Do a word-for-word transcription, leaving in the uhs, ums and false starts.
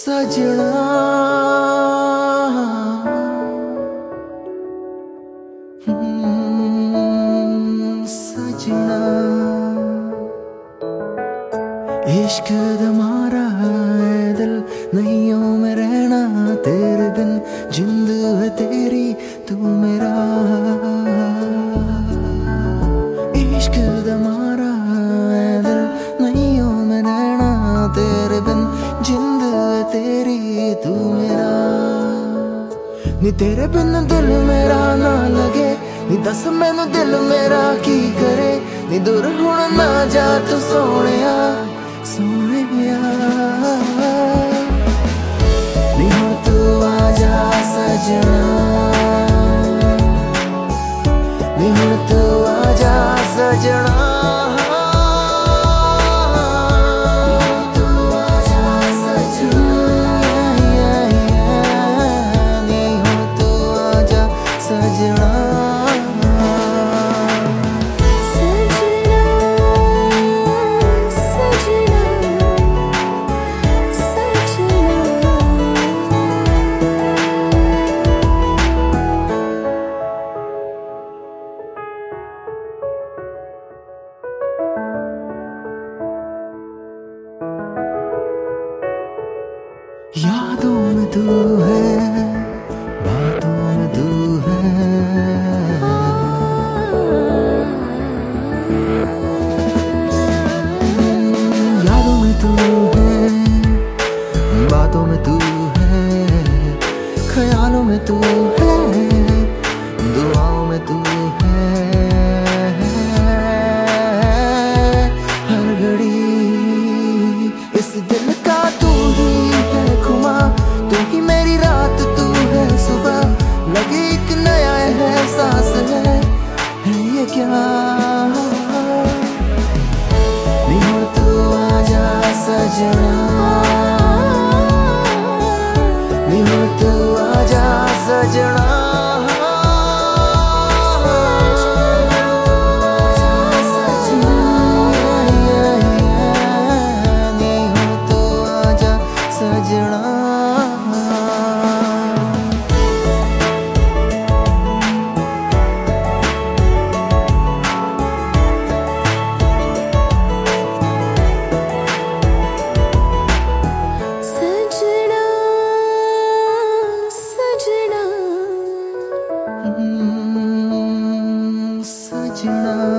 सजना हम्म, सजना इश्क दमारा है दिल नैयों में रहना तेरे बिन जिंद है तेरी तू मेरा इश्क दमारा है दिल नैयों में रहना तेरे बिन जिंद है तेरी तू मेरा नी तेरे बिन दिल मेरा ना लगे नी दस मैनू दिल मेरा की करे नी दूर हुण ना जा तू सोहणिया सोहणिया नी हुण तू आजा सजना नी हुण तू आजा सजना यादों में तू है बातों में तू है यादों में तू है बातों में तू है ख्यालों में तू है दुआओं में तू है हर घड़ी इस दिल का तू ही तू ही मेरी रात तू है सुबह लगे एक नया एहसास है है ये क्या नी हुण तू आजा सजना नी हुण तू आजा सजना सजना